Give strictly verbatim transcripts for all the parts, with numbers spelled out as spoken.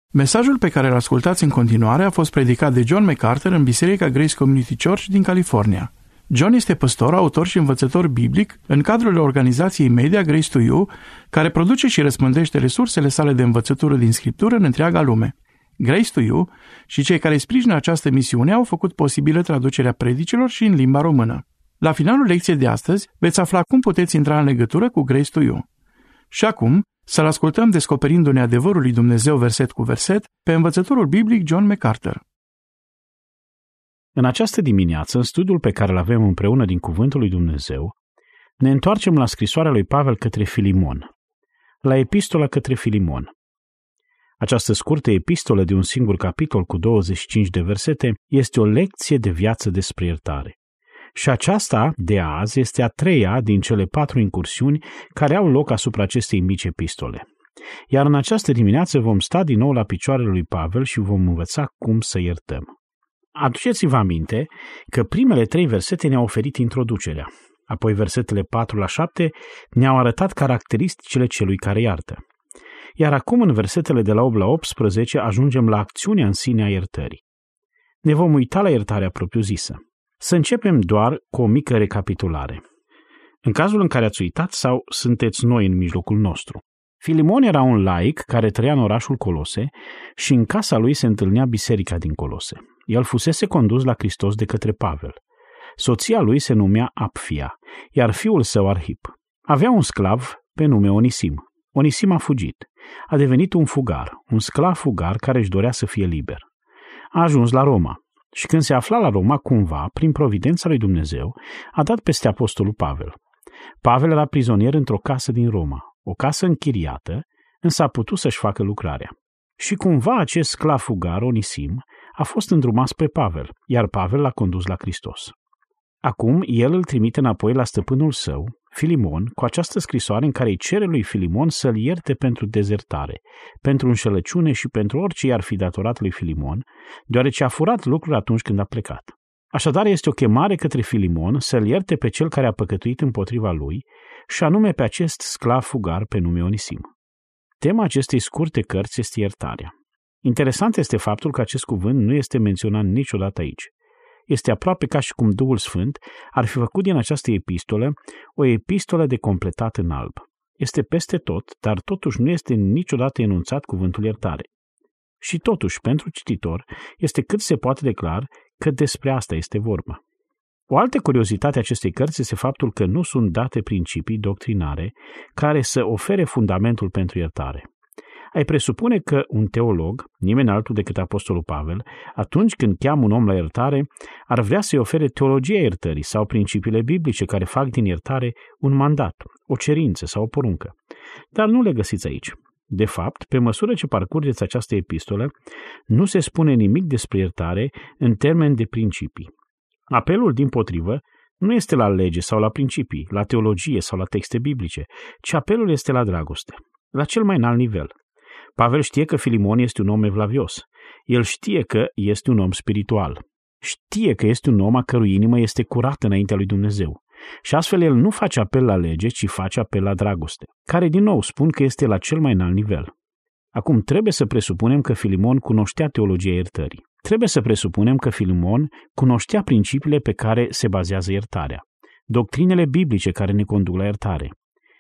Mesajul pe care îl ascultați în continuare a fost predicat de John MacArthur în Biserica Grace Community Church din California. John este păstor, autor și învățător biblic în cadrul organizației media Grace to You, care produce și răspândește resursele sale de învățătură din Scriptură în întreaga lume. Grace to You și cei care sprijină această misiune au făcut posibilă traducerea predicilor și în limba română. La finalul lecției de astăzi veți afla cum puteți intra în legătură cu Grace to You. Și acum, să-l ascultăm descoperindu-ne adevărul lui Dumnezeu verset cu verset pe învățătorul biblic John MacArthur. În această dimineață, în studiul pe care îl avem împreună din Cuvântul lui Dumnezeu, ne întoarcem la scrisoarea lui Pavel către Filimon, la epistola către Filimon. Această scurtă epistolă de un singur capitol cu douăzeci și cinci de versete este o lecție de viață despre iertare. Și aceasta, de azi, este a treia din cele patru incursiuni care au loc asupra acestei mici epistole. Iar în această dimineață vom sta din nou la picioarele lui Pavel și vom învăța cum să iertăm. Aduceți-vă aminte că primele trei versete ne-au oferit introducerea, apoi versetele patru la șapte ne-au arătat caracteristicile celui care iartă. Iar acum, în versetele de la opt la optsprezece, ajungem la acțiunea în sine a iertării. Ne vom uita la iertarea propriu-zisă. Să începem doar cu o mică recapitulare. În cazul în care ați uitat sau sunteți noi în mijlocul nostru. Filimon era un laic care trăia în orașul Colose și în casa lui se întâlnea biserica din Colose. El fusese condus la Hristos de către Pavel. Soția lui se numea Apfia, iar fiul său Arhip. Avea un sclav pe nume Onisim. Onisim a fugit. A devenit un fugar, un sclav fugar care își dorea să fie liber. A ajuns la Roma. Și când se afla la Roma, cumva, prin providența lui Dumnezeu, a dat peste apostolul Pavel. Pavel era prizonier într-o casă din Roma, o casă închiriată, însă a putut să-și facă lucrarea. Și cumva acest sclav fugar, Onisim, a fost îndrumat spre Pavel, iar Pavel l-a condus la Hristos. Acum, el îl trimite înapoi la stăpânul său, Filimon, cu această scrisoare în care îi cere lui Filimon să-l ierte pentru dezertare, pentru înșelăciune și pentru orice i-ar fi datorat lui Filimon, deoarece a furat lucruri atunci când a plecat. Așadar, este o chemare către Filimon să-l ierte pe cel care a păcătuit împotriva lui, și anume pe acest sclav fugar pe nume Onisim. Tema acestei scurte cărți este iertarea. Interesant este faptul că acest cuvânt nu este menționat niciodată aici. Este aproape ca și cum Duhul Sfânt ar fi făcut din această epistolă o epistolă de completat în alb. Este peste tot, dar totuși nu este niciodată enunțat cuvântul iertare. Și totuși, pentru cititor, este cât se poate de clar că despre asta este vorba. O altă curiozitate a acestei cărți este faptul că nu sunt date principii doctrinare care să ofere fundamentul pentru iertare. Ai presupune că un teolog, nimeni altul decât apostolul Pavel, atunci când cheamă un om la iertare, ar vrea să-i ofere teologia iertării sau principiile biblice care fac din iertare un mandat, o cerință sau o poruncă. Dar nu le găsiți aici. De fapt, pe măsură ce parcurgeți această epistolă, nu se spune nimic despre iertare în termeni de principii. Apelul, dimpotrivă, nu este la lege sau la principii, la teologie sau la texte biblice, ci apelul este la dragoste, la cel mai înalt nivel. Pavel știe că Filimon este un om evlavios. El știe că este un om spiritual. Știe că este un om a cărui inimă este curată înaintea lui Dumnezeu. Și astfel el nu face apel la lege, ci face apel la dragoste, care din nou spun că este la cel mai înalt nivel. Acum trebuie să presupunem că Filimon cunoștea teologia iertării. Trebuie să presupunem că Filimon cunoștea principiile pe care se bazează iertarea, doctrinele biblice care ne conduc la iertare.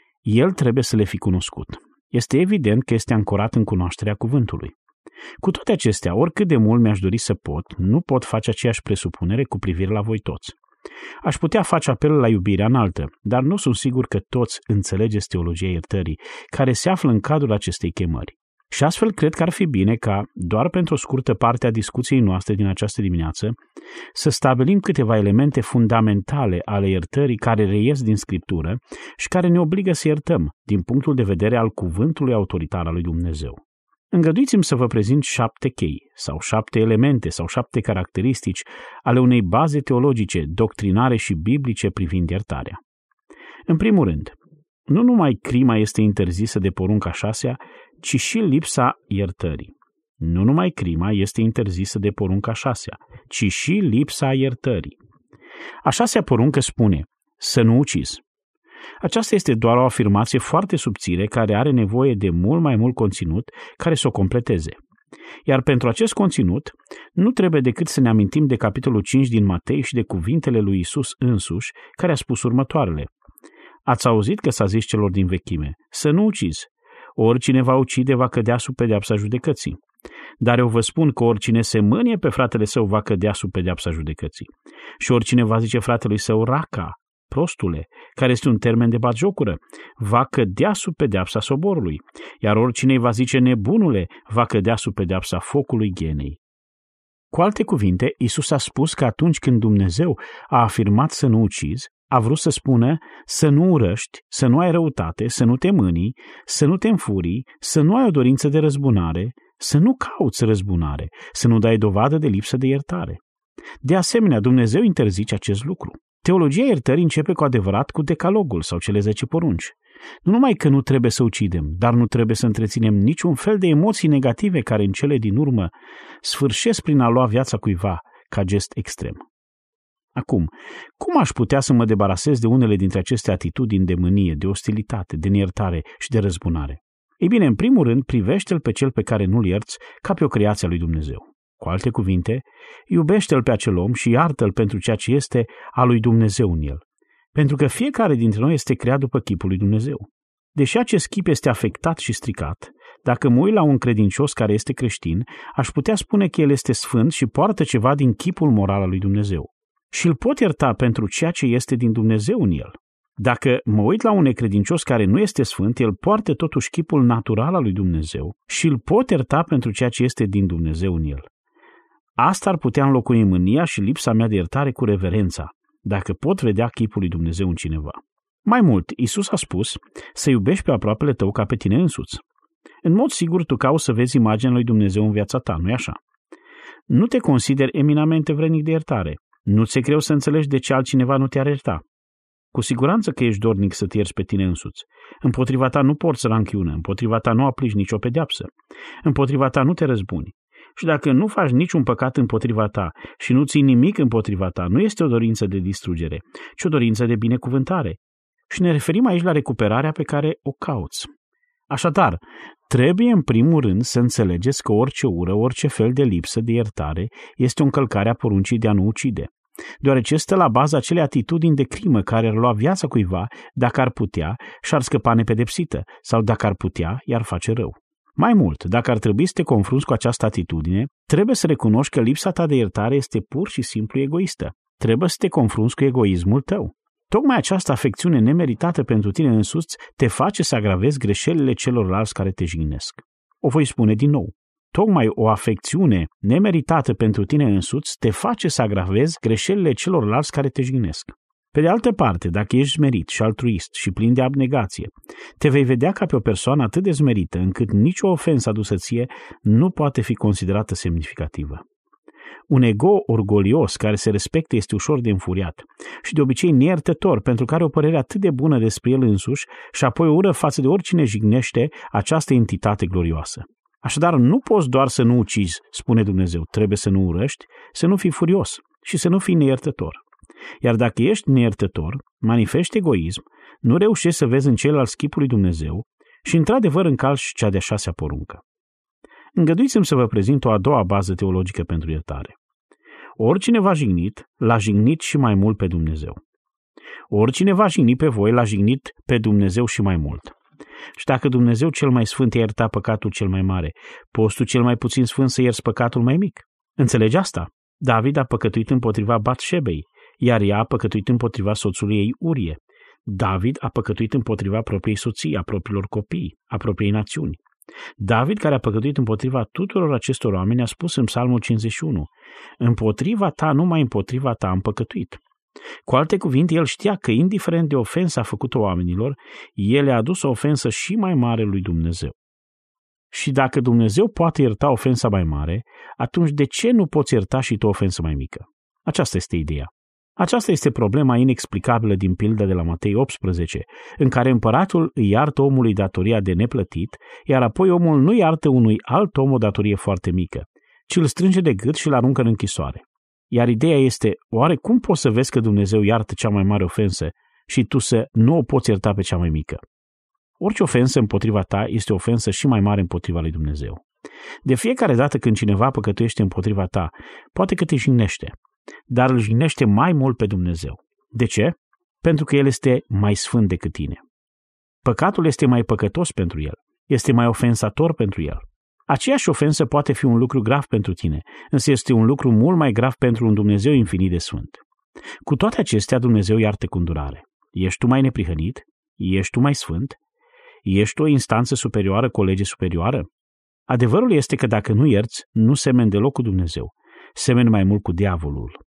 El trebuie să le fi cunoscut. Este evident că este ancorat în cunoașterea cuvântului. Cu toate acestea, oricât de mult mi-aș dori să pot, nu pot face aceeași presupunere cu privire la voi toți. Aș putea face apel la iubirea înaltă, dar nu sunt sigur că toți înțelegeți teologia iertării, care se află în cadrul acestei chemări. Și astfel cred că ar fi bine ca, doar pentru o scurtă parte a discuției noastre din această dimineață, să stabilim câteva elemente fundamentale ale iertării care reies din Scriptură și care ne obligă să iertăm din punctul de vedere al cuvântului autoritar al lui Dumnezeu. Îngăduiți-mi să vă prezint șapte chei, sau șapte elemente, sau șapte caracteristici ale unei baze teologice, doctrinare și biblice privind iertarea. În primul rând, nu numai crima este interzisă de porunca șasea, ci și lipsa iertării. Nu numai crima este interzisă de porunca șasea, ci și lipsa iertării. A șasea poruncă spune, să nu ucizi. Aceasta este doar o afirmație foarte subțire care are nevoie de mult mai mult conținut care să o completeze. Iar pentru acest conținut, nu trebuie decât să ne amintim de capitolul cinci din Matei și de cuvintele lui Iisus însuși, care a spus următoarele. Ați auzit că s-a zis celor din vechime, să nu ucizi. Oricine va ucide va cădea sub pedeapsa judecății. Dar eu vă spun că oricine se mânie pe fratele său va cădea sub pedeapsa judecății. Și oricine va zice fratelui său raca, prostule, care este un termen de batjocură, va cădea sub pedeapsa soborului. Iar oricine îi va zice nebunule, va cădea sub pedeapsa focului ghenei. Cu alte cuvinte, Iisus a spus că atunci când Dumnezeu a afirmat să nu ucizi, a vrut să spună să nu urăști, să nu ai răutate, să nu te mânii, să nu te înfurii, să nu ai o dorință de răzbunare, să nu cauți răzbunare, să nu dai dovadă de lipsă de iertare. De asemenea, Dumnezeu interzice acest lucru. Teologia iertării începe cu adevărat cu decalogul sau cele zece porunci. Nu numai că nu trebuie să ucidem, dar nu trebuie să întreținem niciun fel de emoții negative care în cele din urmă sfârșesc prin a lua viața cuiva ca gest extrem. Acum, cum aș putea să mă debarasez de unele dintre aceste atitudini de mânie, de ostilitate, de neiertare și de răzbunare? Ei bine, în primul rând, privește-l pe cel pe care nu-l ierți ca pe o creație a lui Dumnezeu. Cu alte cuvinte, iubește-l pe acel om și iartă-l pentru ceea ce este a lui Dumnezeu în el. Pentru că fiecare dintre noi este creat după chipul lui Dumnezeu. Deși acest chip este afectat și stricat, dacă mă uit la un credincios care este creștin, aș putea spune că el este sfânt și poartă ceva din chipul moral al lui Dumnezeu. Și îl pot ierta pentru ceea ce este din Dumnezeu în el. Dacă mă uit la un necredincios care nu este sfânt, el poartă totuși chipul natural al lui Dumnezeu și îl pot ierta pentru ceea ce este din Dumnezeu în el. Asta ar putea înlocui mânia și lipsa mea de iertare cu reverența, dacă pot vedea chipul lui Dumnezeu în cineva. Mai mult, Iisus a spus să iubești pe aproapele tău ca pe tine însuți. În mod sigur, tu cauți să vezi imaginea lui Dumnezeu în viața ta, nu-i așa? Nu te consideri eminamente vrednic de iertare. Nu ți-e greu să înțelegi de ce altcineva nu te-ar ierta. Cu siguranță că ești dornic să te ierți pe tine însuți. Împotriva ta nu porți ranchiună, împotriva ta nu aplici nicio pedeapsă, împotriva ta nu te răzbuni. Și dacă nu faci niciun păcat împotriva ta și nu ții nimic împotriva ta, nu este o dorință de distrugere, ci o dorință de binecuvântare. Și ne referim aici la recuperarea pe care o cauți. Așadar, trebuie în primul rând să înțelegeți că orice ură, orice fel de lipsă de iertare este o încălcare a poruncii de a nu ucide, deoarece stă la baza acelei atitudini de crimă care ar lua viața cuiva dacă ar putea și ar scăpa nepedepsită sau dacă ar putea i-ar face rău. Mai mult, dacă ar trebui să te confrunți cu această atitudine, trebuie să recunoști că lipsa ta de iertare este pur și simplu egoistă. Trebuie să te confrunți cu egoismul tău. Tocmai această afecțiune nemeritată pentru tine însuți te face să agravezi greșelile celorlalți care te jignesc. O voi spune din nou. Tocmai o afecțiune nemeritată pentru tine însuți te face să agravezi greșelile celorlalți care te jignesc. Pe de altă parte, dacă ești smerit și altruist și plin de abnegație, te vei vedea ca pe o persoană atât de smerită încât nicio ofensă adusă ție nu poate fi considerată semnificativă. Un ego orgolios care se respectă este ușor de înfuriat și de obicei neiertător pentru că are o părere atât de bună despre el însuși și apoi o ură față de oricine jignește această entitate glorioasă. Așadar, nu poți doar să nu ucizi, spune Dumnezeu, trebuie să nu urăști, să nu fii furios și să nu fii neiertător. Iar dacă ești neiertător, manifesti egoism, nu reușești să vezi în ceilalți chipul lui Dumnezeu și într-adevăr încalci cea de-a șasea poruncă. Îngăduiți-mi să vă prezint o a doua bază teologică pentru iertare. Oricine v-a jignit, l-a jignit și mai mult pe Dumnezeu. Oricine v-a jignit pe voi, l-a jignit pe Dumnezeu și mai mult. Și dacă Dumnezeu cel mai sfânt i-a iertat păcatul cel mai mare, poți tu cel mai puțin sfânt să ierți păcatul mai mic? Înțelegi asta? David a păcătuit împotriva Batșebei, iar ea a păcătuit împotriva soțului ei Urie. David a păcătuit împotriva propriei soții, a propriilor copii, a propriei națiuni. David, care a păcătuit împotriva tuturor acestor oameni, a spus în Psalmul cincizeci și unu, împotriva ta, numai împotriva ta am păcătuit. Cu alte cuvinte, el știa că, indiferent de ofensa făcută oamenilor, el le-a adus o ofensă și mai mare lui Dumnezeu. Și dacă Dumnezeu poate ierta ofensa mai mare, atunci de ce nu poți ierta și tu o ofensă mai mică? Aceasta este ideea. Aceasta este problema inexplicabilă din pilda de la Matei optsprezece, în care împăratul îi iartă omului datoria de neplătit, iar apoi omul nu iartă unui alt om o datorie foarte mică, ci îl strânge de gât și îl aruncă în închisoare. Iar ideea este, oare cum poți să vezi că Dumnezeu iartă cea mai mare ofensă și tu să nu o poți ierta pe cea mai mică? Orice ofensă împotriva ta este o ofensă și mai mare împotriva lui Dumnezeu. De fiecare dată când cineva păcătuiește împotriva ta, poate că te jignește, dar îl jignește mai mult pe Dumnezeu. De ce? Pentru că El este mai sfânt decât tine. Păcatul este mai păcătos pentru El, este mai ofensator pentru El. Aceeași ofensă poate fi un lucru grav pentru tine, însă este un lucru mult mai grav pentru un Dumnezeu infinit de sfânt. Cu toate acestea, Dumnezeu iartă cu îndurare. Ești tu mai neprihănit? Ești tu mai sfânt? Ești tu o instanță superioară cu o lege superioară? Adevărul este că dacă nu ierți, nu semeni deloc cu Dumnezeu, semeni mai mult cu diavolul.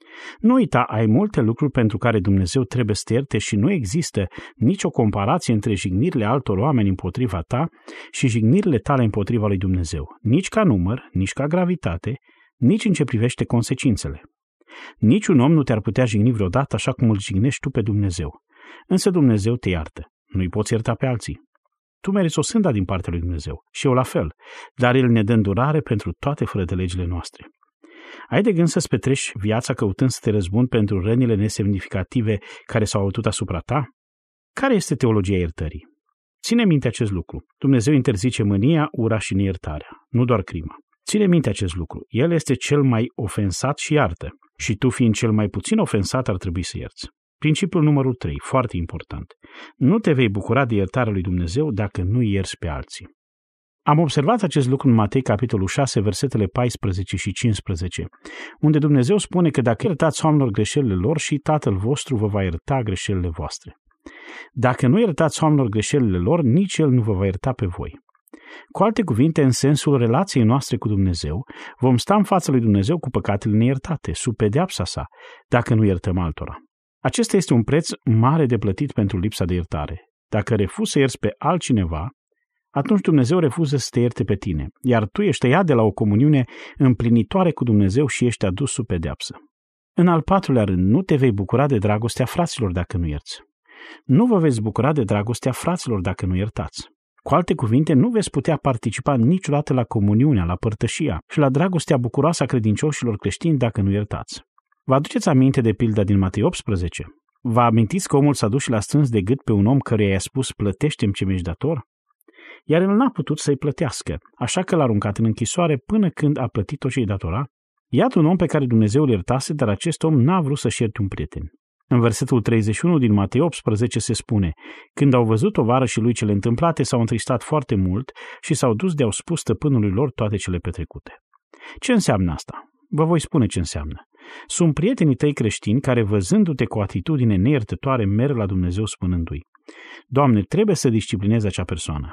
Nu uita, ai multe lucruri pentru care Dumnezeu trebuie să te ierte și nu există nicio comparație între jignirile altor oameni împotriva ta și jignirile tale împotriva lui Dumnezeu, nici ca număr, nici ca gravitate, nici în ce privește consecințele. Niciun om nu te-ar putea jigni vreodată așa cum îl jignești tu pe Dumnezeu, însă Dumnezeu te iartă, nu-i poți ierta pe alții. Tu meriți o sânda din partea lui Dumnezeu și eu la fel, dar El ne dă îndurare pentru toate fără de legile noastre. Ai de gând să-ți petreci viața căutând să te răzbuni pentru rănile nesemnificative care s-au avut asupra ta? Care este teologia iertării? Ține minte acest lucru. Dumnezeu interzice mânia, ura și neiertarea, nu doar crima. Ține minte acest lucru. El este cel mai ofensat și iartă. Și tu, fiind cel mai puțin ofensat, ar trebui să ierți. Principiul numărul trei, foarte important. Nu te vei bucura de iertarea lui Dumnezeu dacă nu ierți pe alții. Am observat acest lucru în Matei, capitolul șase, versetele paisprezece și cincisprezece, unde Dumnezeu spune că dacă iertați oamenilor greșelile lor, și Tatăl vostru vă va ierta greșelile voastre. Dacă nu iertați oamenilor greșelile lor, nici El nu vă va ierta pe voi. Cu alte cuvinte, în sensul relației noastre cu Dumnezeu, vom sta în fața lui Dumnezeu cu păcatele neiertate, sub pedeapsa sa, dacă nu iertăm altora. Acesta este un preț mare de plătit pentru lipsa de iertare. Dacă refuzi să ierți pe altcineva, atunci Dumnezeu refuză să te ierte pe tine, iar tu ești tăiat de la o comuniune împlinitoare cu Dumnezeu și ești adus sub pedeapsă. În al patrulea rând, nu te vei bucura de dragostea fraților dacă nu ierți. Nu vă veți bucura de dragostea fraților dacă nu iertați. Cu alte cuvinte, nu veți putea participa niciodată la comuniunea, la părtășia și la dragostea bucuroasă a credincioșilor creștini dacă nu iertați. Vă aduceți aminte de pilda din Matei optsprezece? Vă amintiți că omul s-a dus și l-a strâns de gât pe un om căruia i-a spus, plătește-mi ce mi-ești dator? Iar el n-a putut să-i plătească, așa că l-a aruncat în închisoare până când a plătit tot ce-i datora. Iată un om pe care Dumnezeu îl iertase, dar acest om n-a vrut să-și ierte un prieten. În versetul treizeci și unu din Matei optsprezece se spune, când au văzut tovarășii lui cele întâmplate, s-au întristat foarte mult și s-au dus de-au spus stăpânului lor toate cele petrecute. Ce înseamnă asta? Vă voi spune ce înseamnă. Sunt prietenii tăi creștini care, văzându-te cu o atitudine neiertătoare, merg la Dumnezeu spunându-i, Doamne, trebuie să disciplinezi acea persoană.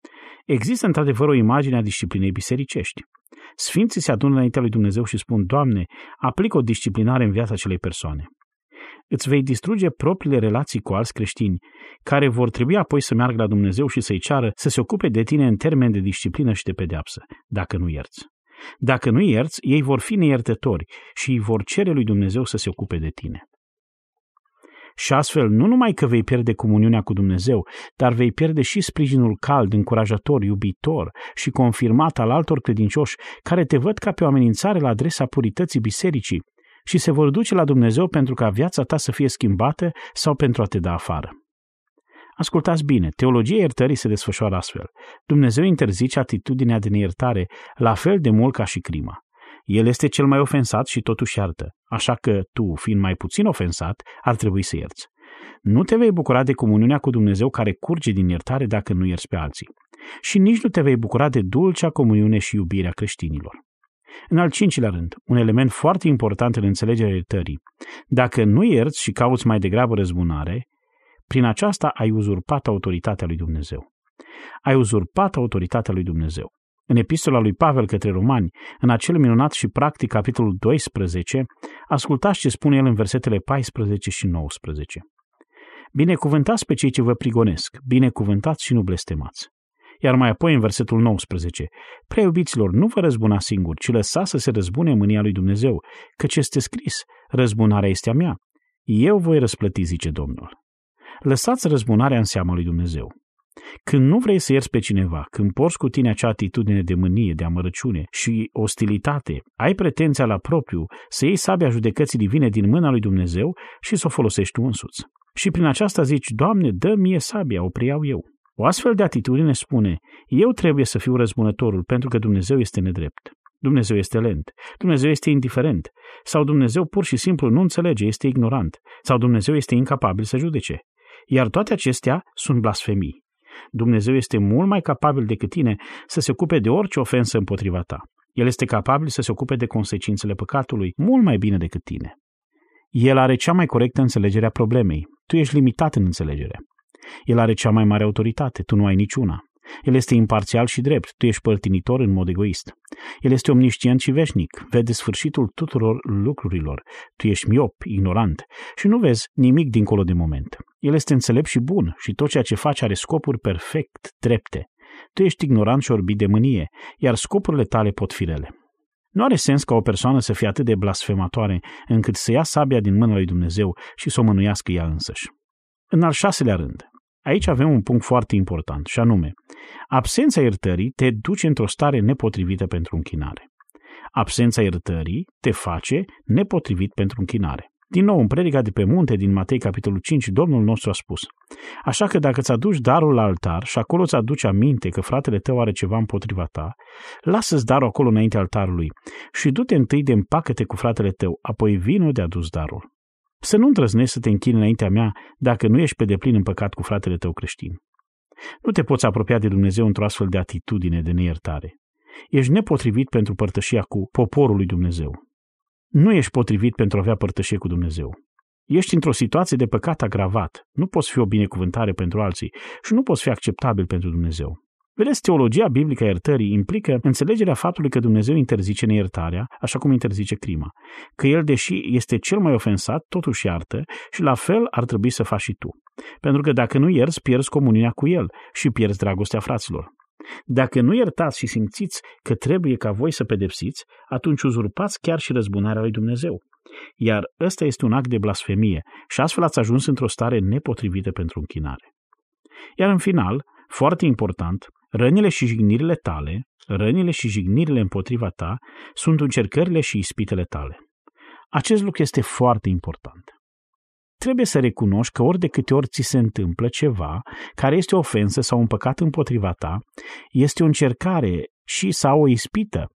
Există într-adevăr o imagine a disciplinei bisericești. Sfinții se adună înaintea lui Dumnezeu și spun, Doamne, aplică o disciplinare în viața acelei persoane. Îți vei distruge propriile relații cu alți creștini, care vor trebui apoi să meargă la Dumnezeu și să-i ceară să se ocupe de tine în termen de disciplină și de pedeapsă, dacă nu ierți. Dacă nu ierți, ei vor fi neiertători și îi vor cere lui Dumnezeu să se ocupe de tine. Și astfel, nu numai că vei pierde comuniunea cu Dumnezeu, dar vei pierde și sprijinul cald, încurajator, iubitor și confirmat al altor credincioși care te văd ca pe o amenințare la adresa purității bisericii și se vor duce la Dumnezeu pentru ca viața ta să fie schimbată sau pentru a te da afară. Ascultați bine, teologia iertării se desfășoară astfel. Dumnezeu interzice atitudinea de neiertare la fel de mult ca și crima. El este cel mai ofensat și totuși iartă, așa că tu, fiind mai puțin ofensat, ar trebui să ierți. Nu te vei bucura de comuniunea cu Dumnezeu care curge din iertare dacă nu ierți pe alții. Și nici nu te vei bucura de dulcea comuniune și iubirea creștinilor. În al cincilea rând, un element foarte important în înțelegerea iertării. Dacă nu ierți și cauți mai degrabă răzbunare, prin aceasta ai uzurpat autoritatea lui Dumnezeu. Ai uzurpat autoritatea lui Dumnezeu. În epistola lui Pavel către Romani, în acel minunat și practic capitolul doisprezece, ascultați ce spune el în versetele paisprezece și nouăsprezece. Binecuvântați pe cei ce vă prigonesc, binecuvântați și nu blestemați. Iar mai apoi în versetul nouăsprezece, prea iubiților, nu vă răzbuna singuri, ci lăsați să se răzbune mânia lui Dumnezeu, căci este scris, răzbunarea este a mea. Eu voi răsplăti, zice Domnul. Lăsați răzbunarea în seama lui Dumnezeu. Când nu vrei să ierți pe cineva, când porți cu tine acea atitudine de mânie, de amărăciune și ostilitate, ai pretenția la propriu să iei sabia judecății divine din mâna lui Dumnezeu și să o folosești tu însuți. Și prin aceasta zici, Doamne, dă mie sabia, o preiau eu. O astfel de atitudine spune, eu trebuie să fiu răzbunătorul pentru că Dumnezeu este nedrept. Dumnezeu este lent, Dumnezeu este indiferent, sau Dumnezeu pur și simplu nu înțelege, este ignorant, sau Dumnezeu este incapabil să judece. Iar toate acestea sunt blasfemii. Dumnezeu este mult mai capabil decât tine să se ocupe de orice ofensă împotriva ta. El este capabil să se ocupe de consecințele păcatului mult mai bine decât tine. El are cea mai corectă înțelegere a problemei. Tu ești limitat în înțelegere. El are cea mai mare autoritate, tu nu ai niciuna. El este imparțial și drept, tu ești părtinitor în mod egoist. El este omniscient și veșnic, vede sfârșitul tuturor lucrurilor. Tu ești miop, ignorant și nu vezi nimic dincolo de moment. El este înțelept și bun și tot ceea ce face are scopuri perfect drepte. Tu ești ignorant și orbit de mânie, iar scopurile tale pot fi rele. Nu are sens ca o persoană să fie atât de blasfematoare încât să ia sabia din mâna lui Dumnezeu și să o mânuiască ea însăși. În al șaselea rând, aici avem un punct foarte important, și anume, absența iertării te duce într-o stare nepotrivită pentru închinare. Absența iertării te face nepotrivit pentru închinare. Din nou, în predica de pe munte din Matei, capitolul cinci, Domnul nostru a spus: așa că dacă îți aduci darul la altar și acolo îți aduci aminte că fratele tău are ceva împotriva ta, lasă-ți darul acolo înainte altarului și du-te întâi de împacă-te cu fratele tău, apoi vino de adus darul. Să nu îndrăznești să te închini înaintea mea dacă nu ești pe deplin împăcat cu fratele tău creștin. Nu te poți apropia de Dumnezeu într-o astfel de atitudine de neiertare. Ești nepotrivit pentru părtășia cu poporul lui Dumnezeu. Nu ești potrivit pentru a avea părtășie cu Dumnezeu. Ești într-o situație de păcat agravat. Nu poți fi o binecuvântare pentru alții și nu poți fi acceptabil pentru Dumnezeu. Vedeți, teologia biblică a iertării implică înțelegerea faptului că Dumnezeu interzice neiertarea, așa cum interzice crima. Că El, deși este cel mai ofensat, totuși iartă și la fel ar trebui să faci și tu. Pentru că dacă nu ierți, pierzi comuniunea cu El și pierzi dragostea fraților. Dacă nu iertați și simțiți că trebuie ca voi să pedepsiți, atunci uzurpați chiar și răzbunarea lui Dumnezeu. Iar ăsta este un act de blasfemie și astfel ați ajuns într-o stare nepotrivită pentru închinare. Iar în final, foarte important, rănile și jignirile tale, rănile și jignirile împotriva ta, sunt încercările și ispitele tale. Acest lucru este foarte important. Trebuie să recunoști că ori de câte ori ți se întâmplă ceva care este o ofensă sau un păcat împotriva ta, este o încercare și sau o ispită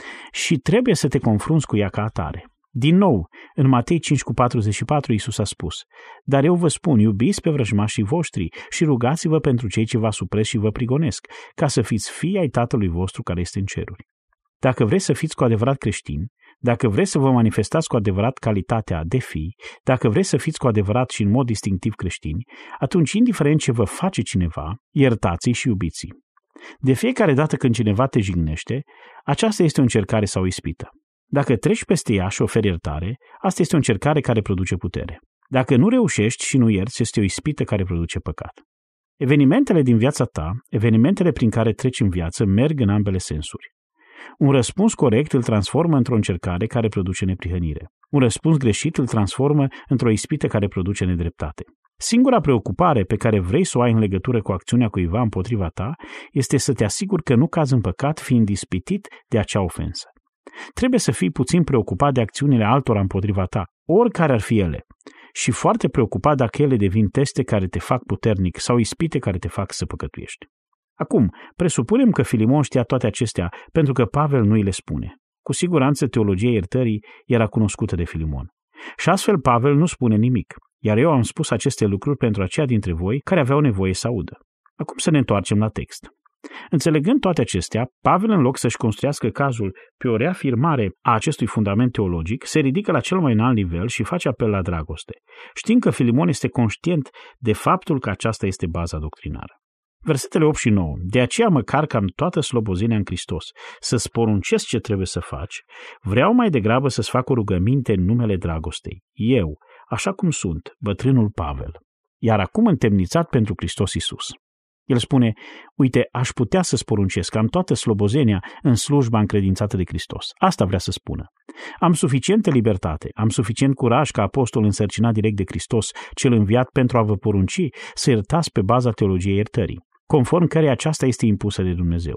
și trebuie să te confrunți cu ea ca atare. Din nou, în Matei cinci cu patruzeci și patru, Iisus a spus: dar eu vă spun, iubiți pe vrăjmașii voștri și rugați-vă pentru cei ce vă supresc și vă prigonesc, ca să fiți fii ai Tatălui vostru care este în ceruri. Dacă vreți să fiți cu adevărat creștini, dacă vreți să vă manifestați cu adevărat calitatea de fi, dacă vreți să fiți cu adevărat și în mod distinctiv creștini, atunci, indiferent ce vă face cineva, iertați-i și iubiți-i. De fiecare dată când cineva te jignește, aceasta este o încercare sau o ispită. Dacă treci peste ea și oferi iertare, asta este o încercare care produce putere. Dacă nu reușești și nu ierți, este o ispită care produce păcat. Evenimentele din viața ta, evenimentele prin care treci în viață, merg în ambele sensuri. Un răspuns corect îl transformă într-o încercare care produce neprihănire. Un răspuns greșit îl transformă într-o ispită care produce nedreptate. Singura preocupare pe care vrei să o ai în legătură cu acțiunea cuiva împotriva ta este să te asiguri că nu cazi în păcat fiind ispitit de acea ofensă. Trebuie să fii puțin preocupat de acțiunile altora împotriva ta, oricare ar fi ele, și foarte preocupat dacă ele devin teste care te fac puternic sau ispite care te fac să păcătuiești. Acum, presupunem că Filimon știa toate acestea pentru că Pavel nu îi le spune. Cu siguranță teologia iertării era cunoscută de Filimon. Și astfel Pavel nu spune nimic, iar eu am spus aceste lucruri pentru aceia dintre voi care aveau nevoie să audă. Acum să ne întoarcem la text. Înțelegând toate acestea, Pavel, în loc să-și construiască cazul pe o reafirmare a acestui fundament teologic, se ridică la cel mai înalt nivel și face apel la dragoste, știind că Filimon este conștient de faptul că aceasta este baza doctrinară. Versetele opt și nouă. De aceea, măcar că am toată slobozenia în Hristos, să-ți poruncesc ce trebuie să faci, vreau mai degrabă să-ți fac o rugăminte în numele dragostei. Eu, așa cum sunt, bătrânul Pavel, iar acum întemnițat pentru Hristos Iisus. El spune: uite, aș putea să-ți poruncesc, am toată slobozenia în slujba încredințată de Hristos. Asta vrea să spună. Am suficientă libertate, am suficient curaj ca apostol însărcinat direct de Hristos, cel înviat pentru a vă porunci să iertați pe baza teologiei iertării, conform căreia aceasta este impusă de Dumnezeu.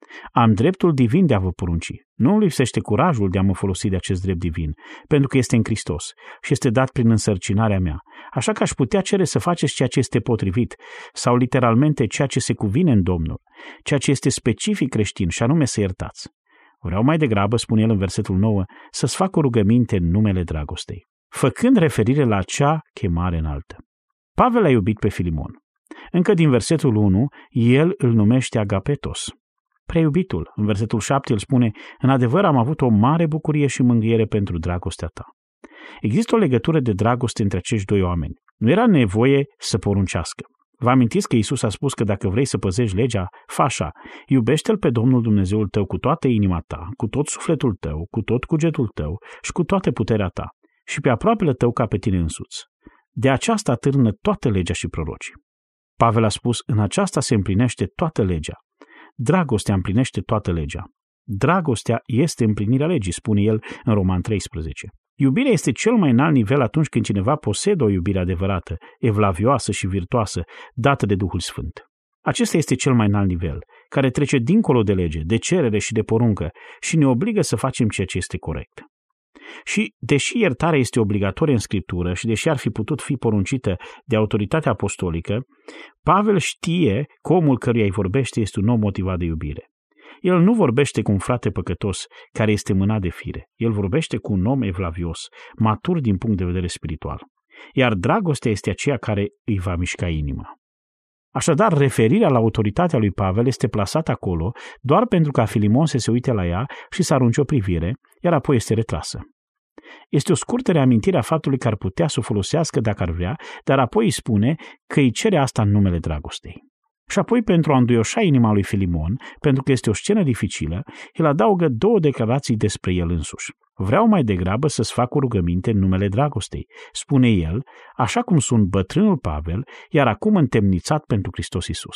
Am dreptul divin de a vă porunci. Nu îmi lipsește curajul de a mă folosi de acest drept divin, pentru că este în Hristos și este dat prin însărcinarea mea. Așa că aș putea cere să faceți ceea ce este potrivit, sau literalmente ceea ce se cuvine în Domnul, ceea ce este specific creștin, și anume să iertați. Vreau mai degrabă, spune el în versetul nouă, să-ți fac o rugăminte în numele dragostei, făcând referire la acea chemare înaltă. Pavel a iubit pe Filimon. Încă din versetul unu, el îl numește agapetos. Preiubitul, în versetul șapte, îl spune, în adevăr am avut o mare bucurie și mângâiere pentru dragostea ta. Există o legătură de dragoste între acești doi oameni. Nu era nevoie să poruncească. Vă amintiți că Iisus a spus că dacă vrei să păzești legea, fă așa, iubește-L pe Domnul Dumnezeul tău cu toată inima ta, cu tot sufletul tău, cu tot cugetul tău și cu toată puterea ta, și pe aproapele tău ca pe tine însuți. De aceasta târnă toată legea și prorocii. Pavel a spus, în aceasta se împlinește toată legea. Dragostea împlinește toată legea. Dragostea este împlinirea legii, spune el în Roman treisprezece. Iubirea este cel mai înalt nivel atunci când cineva posedă o iubire adevărată, evlavioasă și virtuoasă, dată de Duhul Sfânt. Acesta este cel mai înalt nivel, care trece dincolo de lege, de cerere și de poruncă și ne obligă să facem ceea ce este corect. Și, deși iertarea este obligatorie în Scriptură și deși ar fi putut fi poruncită de autoritatea apostolică, Pavel știe că omul căruia îi vorbește este un om motivat de iubire. El nu vorbește cu un frate păcătos care este mânat de fire. El vorbește cu un om evlavios, matur din punct de vedere spiritual. Iar dragostea este aceea care îi va mișca inima. Așadar, referirea la autoritatea lui Pavel este plasată acolo doar pentru ca Filimon să se uite la ea și să arunce o privire, iar apoi este retrasă. Este o scurtă reamintire a faptului că ar putea să o folosească dacă ar vrea, dar apoi îi spune că îi cere asta în numele dragostei. Și apoi, pentru a înduioșa inima lui Filimon, pentru că este o scenă dificilă, el adaugă două declarații despre el însuși. Vreau mai degrabă să-ți fac o rugăminte în numele dragostei, spune el, așa cum sunt bătrânul Pavel, iar acum întemnițat pentru Hristos Iisus.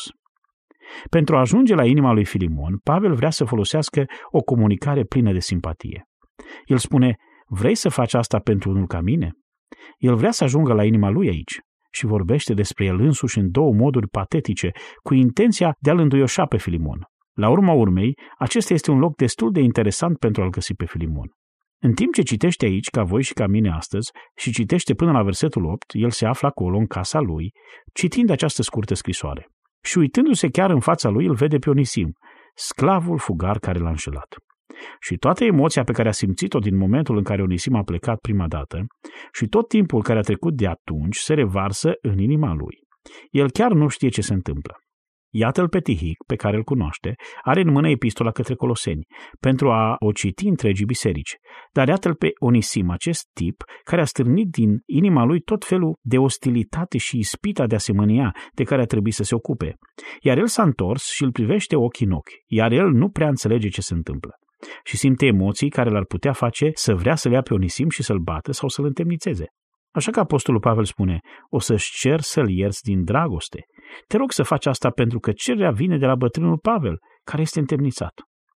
Pentru a ajunge la inima lui Filimon, Pavel vrea să folosească o comunicare plină de simpatie. El spune, vrei să faci asta pentru unul ca mine? El vrea să ajungă la inima lui aici și vorbește despre el însuși în două moduri patetice, cu intenția de a-l înduioșa pe Filimon. La urma urmei, acesta este un loc destul de interesant pentru a-l găsi pe Filimon. În timp ce citește aici, ca voi și ca mine astăzi, și citește până la versetul opt, el se află acolo, în casa lui, citind această scurtă scrisoare. Și uitându-se chiar în fața lui, îl vede pe Onisim, sclavul fugar care l-a înșelat. Și toată emoția pe care a simțit-o din momentul în care Onisim a plecat prima dată și tot timpul care a trecut de atunci se revarsă în inima lui. El chiar nu știe ce se întâmplă. Iată-l pe Tihic, pe care îl cunoaște, are în mână epistola către Coloseni, pentru a o citi întregii biserici. Dar iată-l pe Onisim, acest tip care a stârnit din inima lui tot felul de ostilitate și ispita de a se mânia de care a trebuit să se ocupe. Iar el s-a întors și îl privește ochi în ochi, iar el nu prea înțelege ce se întâmplă. Și simte emoții care l-ar putea face să vrea să-l ia pe Onisim și să-l bată sau să-l întemnițeze. Așa că apostolul Pavel spune, o să-și cer să-l ierți din dragoste. Te rog să faci asta pentru că cererea vine de la bătrânul Pavel, care este întemnițat.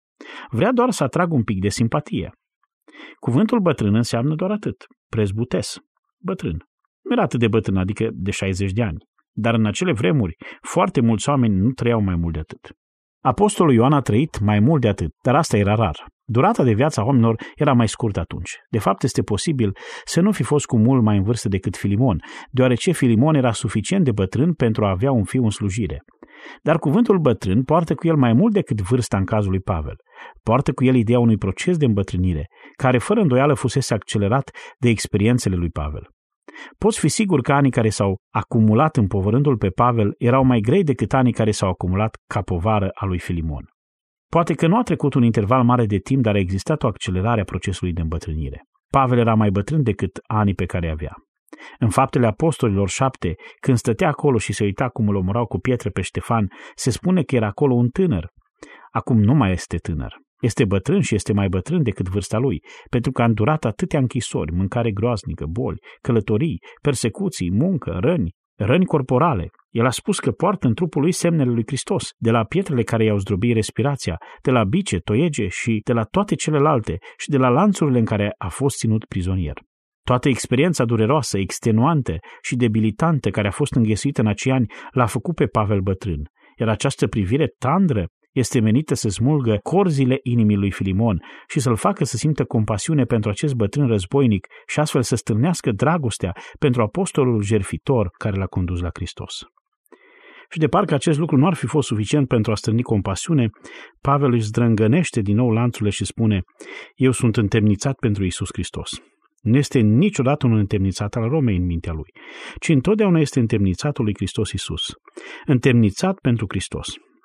Vrea doar să atragă un pic de simpatie. Cuvântul bătrân înseamnă doar atât, prezbutes, bătrân. Nu era atât de bătrân, adică de șaizeci de ani, dar în acele vremuri foarte mulți oameni nu trăiau mai mult de atât. Apostolul Ioan a trăit mai mult de atât, dar asta era rar. Durata de viață a oamenilor era mai scurtă atunci. De fapt, este posibil să nu fi fost cu mult mai în vârstă decât Filimon, deoarece Filimon era suficient de bătrân pentru a avea un fiu în slujire. Dar cuvântul bătrân poartă cu el mai mult decât vârsta în cazul lui Pavel. Poartă cu el ideea unui proces de îmbătrânire, care fără îndoială fusese accelerat de experiențele lui Pavel. Poți fi sigur că anii care s-au acumulat împovărându-l pe Pavel erau mai grei decât anii care s-au acumulat ca povară a lui Filimon. Poate că nu a trecut un interval mare de timp, dar a existat o accelerare a procesului de îmbătrânire. Pavel era mai bătrân decât anii pe care avea. În Faptele Apostolilor șapte, când stătea acolo și se uita cum îl omorau cu pietre pe Ștefan, se spune că era acolo un tânăr. Acum nu mai este tânăr. Este bătrân și este mai bătrân decât vârsta lui, pentru că a îndurat atâtea închisori, mâncare groaznică, boli, călătorii, persecuții, muncă, răni, răni corporale. El a spus că poartă în trupul lui semnele lui Hristos, de la pietrele care i-au zdrobit respirația, de la bice, toiege și de la toate celelalte și de la lanțurile în care a fost ținut prizonier. Toată experiența dureroasă, extenuantă și debilitantă care a fost înghesuită în acei ani l-a făcut pe Pavel bătrân, iar această privire tandră Este menită să smulgă corzile inimii lui Filimon și să-l facă să simtă compasiune pentru acest bătrân războinic și astfel să stârnească dragostea pentru apostolul jertfitor care l-a condus la Hristos. Și de parcă acest lucru nu ar fi fost suficient pentru a stârni compasiune, Pavel își zdrângănește din nou lanțurile și spune: eu sunt întemnițat pentru Iisus Hristos. Nu este niciodată un întemnițat al Romei în mintea lui, ci întotdeauna este întemnițatul lui Hristos Iisus. Întemnițat pentru Hristos.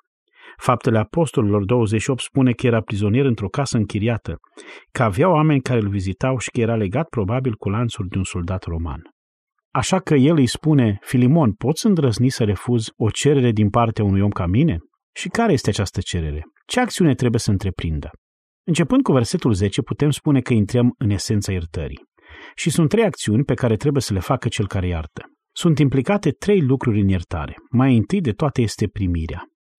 Faptele Apostolilor douăzeci și opt spune că era prizonier într-o casă închiriată, că avea oameni care îl vizitau și că era legat probabil cu lanțuri de un soldat roman. Așa că el îi spune: Filimon, poți îndrăzni să refuzi o cerere din partea unui om ca mine? Și care este această cerere? Ce acțiune trebuie să întreprindă? Începând cu versetul zece, putem spune că intrăm în esența iertării. Și sunt trei acțiuni pe care trebuie să le facă cel care iartă. Sunt implicate trei lucruri în iertare. Mai întâi de toate este primirea.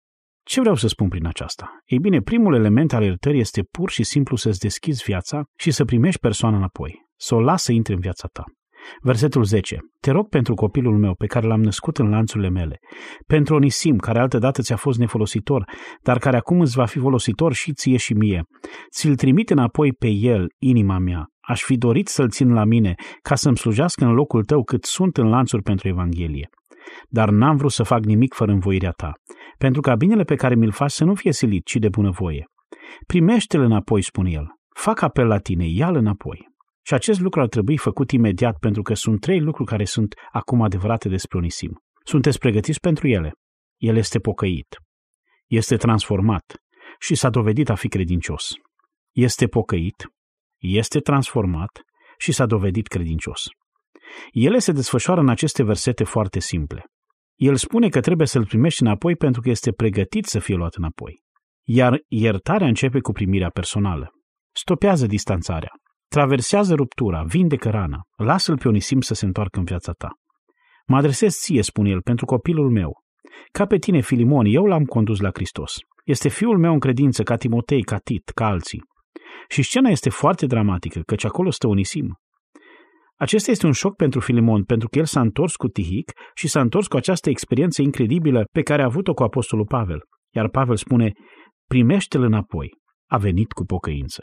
Ce vreau să spun prin aceasta? Ei bine, primul element al iertării este pur și simplu să-ți deschizi viața și să primești persoana înapoi, să o lasă să intre în viața ta. Versetul zece. Te rog pentru copilul meu pe care l-am născut în lanțurile mele, pentru Onisim, care altădată ți-a fost nefolositor, dar care acum îți va fi folositor și ție și mie. Ți-l trimit înapoi pe el, inima mea. Aș fi dorit să-l țin la mine, ca să-mi slujească în locul tău cât sunt în lanțuri pentru Evanghelie. Dar n-am vrut să fac nimic fără învoirea ta, pentru ca binele pe care mi-l faci să nu fie silit, ci de bunăvoie. Primește-l înapoi, spune el. Fac apel la tine, ia-l înapoi. Și acest lucru ar trebui făcut imediat, pentru că sunt trei lucruri care sunt acum adevărate despre Onisim. Sunteți pregătiți pentru ele? El este pocăit, este transformat și s-a dovedit a fi credincios. Este pocăit, este transformat și s-a dovedit credincios. Ele se desfășoară în aceste versete foarte simple. El spune că trebuie să-l primești înapoi pentru că este pregătit să fie luat înapoi. Iar iertarea începe cu primirea personală. Stopează distanțarea. Traversează ruptura, vindecă rana, lasă-l pe Onisim să se întoarcă în viața ta. Mă adresez ție, spune el, pentru copilul meu. Ca pe tine, Filimon, eu l-am condus la Hristos. Este fiul meu în credință, ca Timotei, ca Tit, ca alții. Și scena este foarte dramatică, căci acolo stă Onisim. Acesta este un șoc pentru Filimon, pentru că el s-a întors cu Tihic și s-a întors cu această experiență incredibilă pe care a avut-o cu apostolul Pavel. Iar Pavel spune: primește-l înapoi. A venit cu pocăință.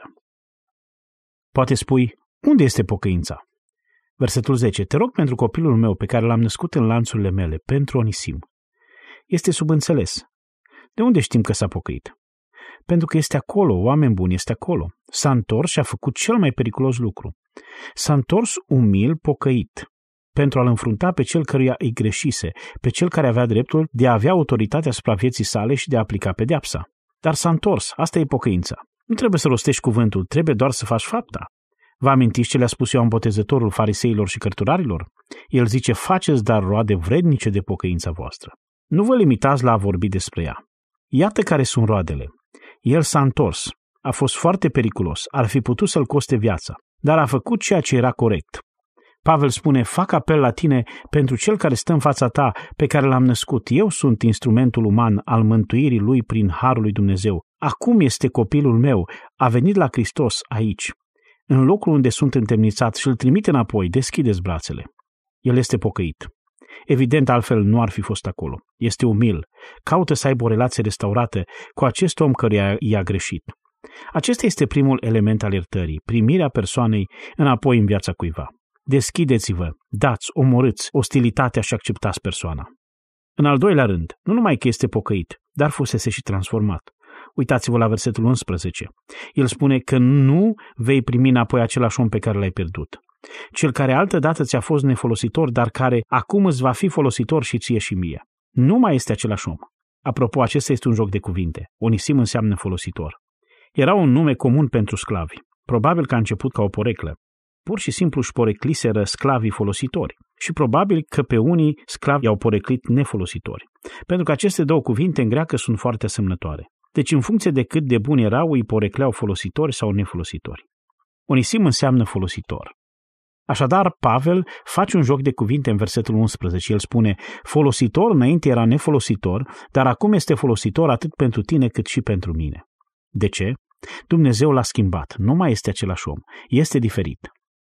Poate spui: unde este pocăința? Versetul zece. Te rog pentru copilul meu pe care l-am născut în lanțurile mele, pentru Onisim. Este subînțeles. De unde știm că s-a pocăit? Pentru că este acolo, oameni buni, este acolo. S-a întors și a făcut cel mai periculos lucru. S-a întors umil, pocăit, pentru a-l înfrunta pe cel căruia îi greșise, pe cel care avea dreptul de a avea autoritatea asupra vieții sale și de a aplica pedeapsa. Dar s-a întors, asta e pocăința. Nu trebuie să rostești cuvântul, trebuie doar să faci fapta. Vă amintiți ce le-a spus Ioan Botezătorul fariseilor și cărturarilor? El zice: faceți dar roade vrednice de pocăința voastră. Nu vă limitați la a vorbi despre ea. Iată care sunt roadele. El s-a întors, a fost foarte periculos, ar fi putut să-l coste viața, dar a făcut ceea ce era corect. Pavel spune: fac apel la tine pentru cel care stă în fața ta, pe care l-am născut. Eu sunt instrumentul uman al mântuirii lui prin harul lui Dumnezeu. Acum este copilul meu, a venit la Hristos aici, în locul unde sunt întemnițat, și îl trimite înapoi, deschideți brațele. El este pocăit. Evident, altfel nu ar fi fost acolo. Este umil, caută să aibă o relație restaurată cu acest om căruia i-a greșit. Acesta este primul element al iertării, primirea persoanei înapoi în viața cuiva. Deschideți-vă, dați, omorâți ostilitatea și acceptați persoana. În al doilea rând, nu numai că este pocăit, dar fusese și transformat. Uitați-vă la versetul unsprezece. El spune că nu vei primi înapoi același om pe care l-ai pierdut. Cel care altădată ți-a fost nefolositor, dar care acum îți va fi folositor și ție și mie. Nu mai este același om. Apropo, acesta este un joc de cuvinte. Onisim înseamnă folositor. Era un nume comun pentru sclavi. Probabil că a început ca o poreclă. Pur și simplu își porecliseră sclavii folositori. Și probabil că pe unii sclavi i-au poreclit nefolositori. Pentru că aceste două cuvinte în greacă sunt foarte asemănătoare. Deci în funcție de cât de buni erau, îi porecleau folositori sau nefolositori. Onisim înseamnă folositor. Așadar, Pavel face un joc de cuvinte în versetul unsprezece. El spune: folositor înainte era nefolositor, dar acum este folositor atât pentru tine cât și pentru mine. De ce? Dumnezeu l-a schimbat. Nu mai este același om. Este diferit.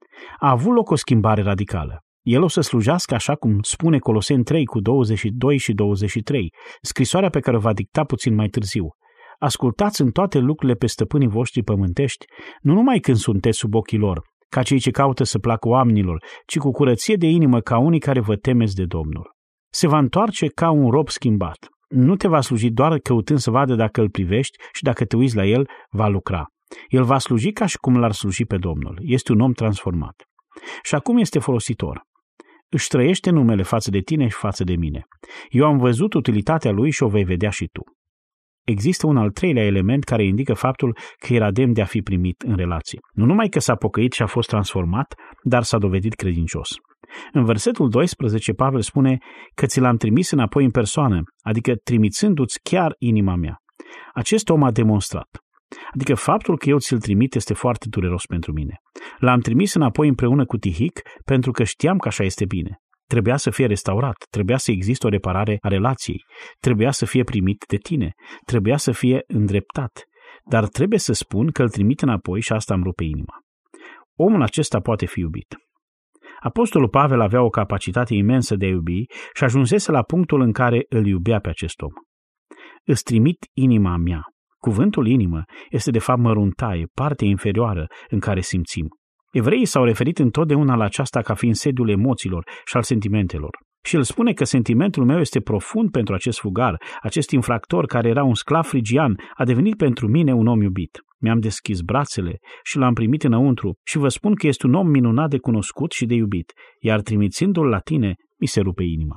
A avut loc o schimbare radicală. El o să slujească așa cum spune Coloseni trei cu douăzeci și doi și douăzeci și trei, scrisoarea pe care o va dicta puțin mai târziu. Ascultați în toate lucrurile pe stăpânii voștri pământești, nu numai când sunteți sub ochii lor, ca cei ce caută să placă oamenilor, ci cu curăție de inimă ca unii care vă temeți de Domnul. Se va întoarce ca un rob schimbat. Nu te va sluji doar căutând să vadă dacă îl privești și dacă te uiți la el, va lucra. El va sluji ca și cum l-ar sluji pe Domnul. Este un om transformat. Și acum este folositor. Își trăiește numele față de tine și față de mine. Eu am văzut utilitatea lui și o vei vedea și tu. Există un al treilea element care indică faptul că era demn de a fi primit în relație. Nu numai că s-a pocăit și a fost transformat, dar s-a dovedit credincios. În versetul doisprezece, Pavel spune că ți l-am trimis înapoi în persoană, adică trimițându-ți chiar inima mea. Acest om a demonstrat. Adică faptul că eu ți-l trimit este foarte dureros pentru mine. L-am trimis înapoi împreună cu Tihic pentru că știam că așa este bine. Trebuia să fie restaurat, trebuia să existe o reparare a relației, trebuia să fie primit de tine, trebuia să fie îndreptat, dar trebuie să spun că îl trimit înapoi și asta îmi rupe inima. Omul acesta poate fi iubit. Apostolul Pavel avea o capacitate imensă de a iubi și ajunsese la punctul în care îl iubea pe acest om. Îți trimit inima mea. Cuvântul inimă este de fapt măruntaie, partea inferioară în care simțim. Evreii s-au referit întotdeauna la aceasta ca fiind sediul emoțiilor și al sentimentelor. Și el spune că sentimentul meu este profund pentru acest fugar, acest infractor care era un sclav frigian, a devenit pentru mine un om iubit. Mi-am deschis brațele și l-am primit înăuntru și vă spun că este un om minunat de cunoscut și de iubit, iar trimițându-l la tine, mi se rupe inima.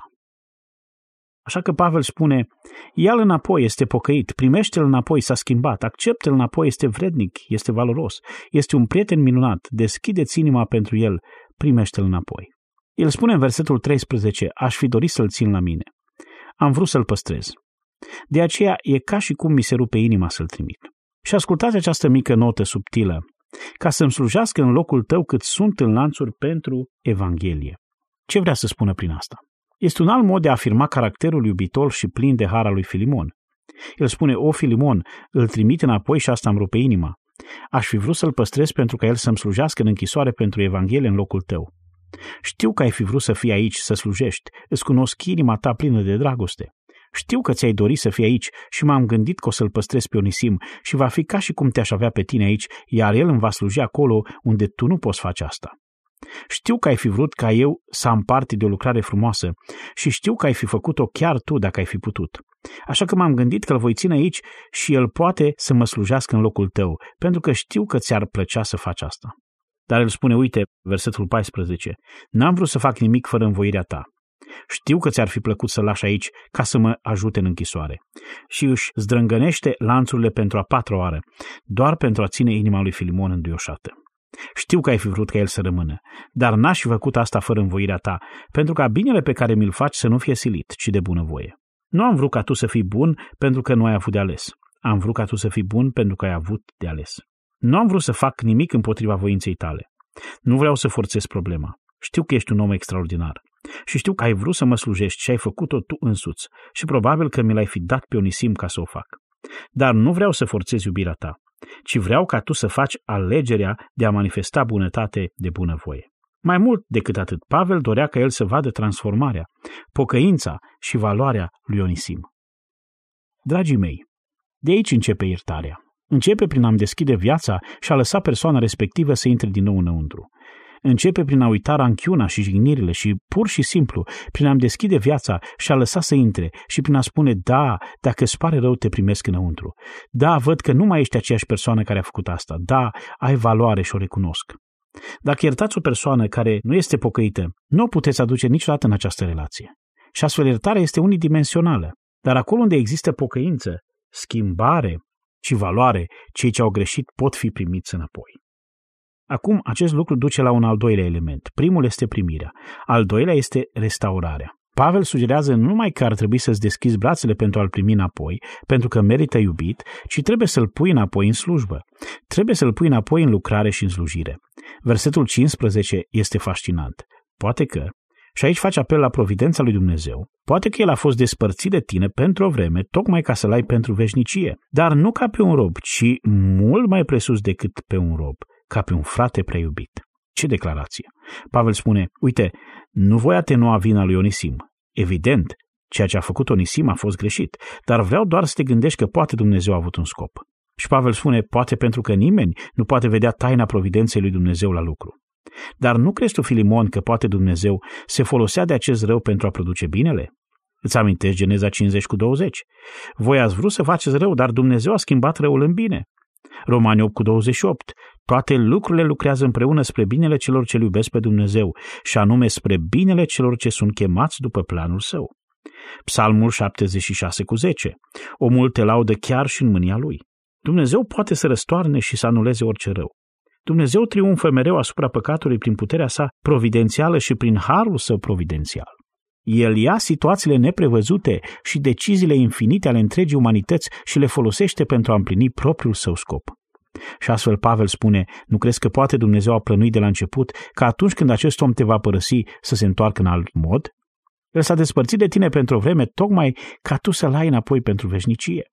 Așa că Pavel spune, ia-l înapoi, este pocăit, primește-l înapoi, s-a schimbat, acceptă-l înapoi, este vrednic, este valoros, este un prieten minunat, deschide-ți inima pentru el, primește-l înapoi. El spune în versetul treisprezece, aș fi dorit să-l țin la mine. Am vrut să-l păstrez. De aceea e ca și cum mi se rupe inima să-l trimit. Și ascultați această mică notă subtilă, ca să-mi slujească în locul tău cât sunt în lanțuri pentru Evanghelie. Ce vrea să spună prin asta? Este un alt mod de a afirma caracterul iubitor și plin de har al lui Filimon. El spune, o, Filimon, îl trimit înapoi și asta îmi rupe inima. Aș fi vrut să-l păstrez pentru ca el să-mi slujească în închisoare pentru Evanghelie în locul tău. Știu că ai fi vrut să fii aici, să slujești, îți cunosc inima ta plină de dragoste. Știu că ți-ai dorit să fii aici și m-am gândit că o să-l păstrez pe Onisim și va fi ca și cum te-aș avea pe tine aici, iar el îmi va sluji acolo unde tu nu poți face asta. Știu că ai fi vrut ca eu să am parte de o lucrare frumoasă și știu că ai fi făcut-o chiar tu dacă ai fi putut. Așa că m-am gândit că îl voi ține aici și el poate să mă slujească în locul tău, pentru că știu că ți-ar plăcea să faci asta. Dar el spune, uite, versetul paisprezece, n-am vrut să fac nimic fără învoirea ta. Știu că ți-ar fi plăcut să-l lași aici ca să mă ajute în închisoare. Și își zdrângănește lanțurile pentru a patra oară, doar pentru a ține inima lui Filimon înduioșată. Știu că ai fi vrut ca el să rămână, dar n-aș fi făcut asta fără învoirea ta, pentru ca binele pe care mi-l faci să nu fie silit, ci de bunăvoie. Nu am vrut ca tu să fii bun pentru că nu ai avut de ales. Am vrut ca tu să fii bun pentru că ai avut de ales. Nu am vrut să fac nimic împotriva voinței tale. Nu vreau să forțez problema. Știu că ești un om extraordinar. Și știu că ai vrut să mă slujești și ai făcut-o tu însuți. Și probabil că mi l-ai fi dat pe Onisim ca să o fac. Dar nu vreau să forțez iubirea ta, ci vreau ca tu să faci alegerea de a manifesta bunătate de bunăvoie. Mai mult decât atât, Pavel dorea ca el să vadă transformarea, pocăința și valoarea lui Onisim. Dragii mei, de aici începe iertarea. Începe prin a-mi deschide viața și a lăsa persoana respectivă să intre din nou înăuntru. Începe prin a uita ranchiuna și jignirile și, pur și simplu, prin a-mi deschide viața și a lăsa să intre și prin a spune, da, dacă îți pare rău, te primesc înăuntru. Da, văd că nu mai ești aceeași persoană care a făcut asta. Da, ai valoare și o recunosc. Dacă iertați o persoană care nu este pocăită, nu o puteți aduce niciodată în această relație. Și astfel iertarea este unidimensională. Dar acolo unde există pocăință, schimbare și valoare, cei ce au greșit pot fi primiți înapoi. Acum, acest lucru duce la un al doilea element. Primul este primirea. Al doilea este restaurarea. Pavel sugerează nu numai că ar trebui să-ți deschizi brațele pentru a-l primi înapoi, pentru că merită iubit, ci trebuie să-l pui înapoi în slujbă. Trebuie să-l pui înapoi în lucrare și în slujire. Versetul cincisprezece este fascinant. Poate că, și aici face apel la providența lui Dumnezeu, poate că el a fost despărțit de tine pentru o vreme, tocmai ca să-l ai pentru veșnicie, dar nu ca pe un rob, ci mult mai presus decât pe un rob, ca pe un frate prea iubit. Ce declarație! Pavel spune, uite, nu voi atenua vina lui Onisim, evident, Ceea ce a făcut Onisim a fost greșit, dar vreau doar să te gândești că poate Dumnezeu a avut un scop. Și Pavel spune, poate pentru că nimeni nu poate vedea taina providenței lui Dumnezeu la lucru. Dar nu crezi tu, Filimon, că poate Dumnezeu se folosea de acest rău pentru a produce binele? Îți amintești Geneza cincizeci cu douăzeci? Voi ați vrut să faceți rău, dar Dumnezeu a schimbat răul în bine. Romani opt cu douăzeci și opt. Toate lucrurile lucrează împreună spre binele celor ce iubesc pe Dumnezeu, și anume spre binele celor ce sunt chemați după planul său. Psalmul șaptezeci și șase cu zece. Omul te laudă chiar și în mânia lui. Dumnezeu poate să răstoarne și să anuleze orice rău. Dumnezeu triumfă mereu asupra păcatului prin puterea sa providențială și prin harul său providențial. El ia situațiile neprevăzute și deciziile infinite ale întregii umanități și le folosește pentru a împlini propriul său scop. Și astfel Pavel spune, nu crezi că poate Dumnezeu a plănuit de la început că atunci când acest om te va părăsi să se întoarcă în alt mod? El s-a despărțit de tine pentru o vreme tocmai ca tu să-l ai înapoi pentru veșnicie.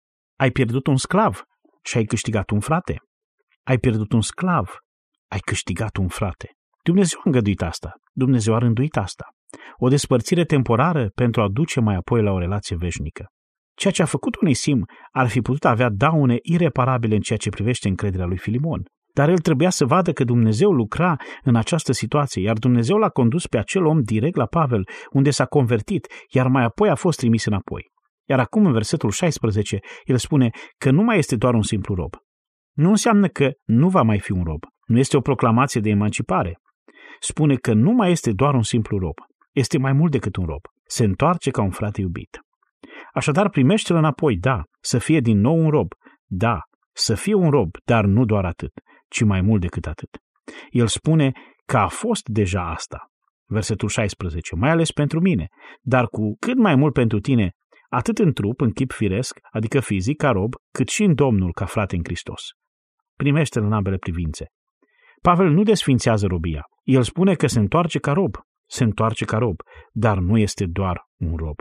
Ai pierdut un sclav și ai câștigat un frate. Ai pierdut un sclav, ai câștigat un frate. Dumnezeu a îngăduit asta, Dumnezeu a rânduit asta. O despărțire temporară pentru a duce mai apoi la o relație veșnică. Ceea ce a făcut Onisim ar fi putut avea daune ireparabile în ceea ce privește încrederea lui Filimon. Dar el trebuia să vadă că Dumnezeu lucra în această situație, iar Dumnezeu l-a condus pe acel om direct la Pavel, unde s-a convertit, iar mai apoi a fost trimis înapoi. Iar acum, în versetul șaisprezece, el spune că nu mai este doar un simplu rob. Nu înseamnă că nu va mai fi un rob. Nu este o proclamație de emancipare. Spune că nu mai este doar un simplu rob. Este mai mult decât un rob. Se întoarce ca un frate iubit. Așadar, primește-l înapoi, da, să fie din nou un rob, da, să fie un rob, dar nu doar atât, ci mai mult decât atât. El spune că a fost deja asta. Versetul șaisprezece, mai ales pentru mine, dar cu cât mai mult pentru tine, atât în trup, în chip firesc, adică fizic, ca rob, cât și în Domnul, ca frate în Hristos. Primește-l în ambele privințe. Pavel nu desfințează robia. El spune că se întoarce ca rob, se întoarce ca rob, dar nu este doar un rob.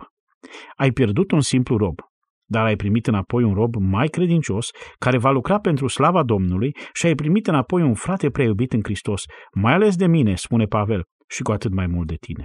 Ai pierdut un simplu rob, dar ai primit înapoi un rob mai credincios, care va lucra pentru slava Domnului, și ai primit înapoi un frate prea iubit în Hristos, mai ales de mine, spune Pavel, și cu atât mai mult de tine.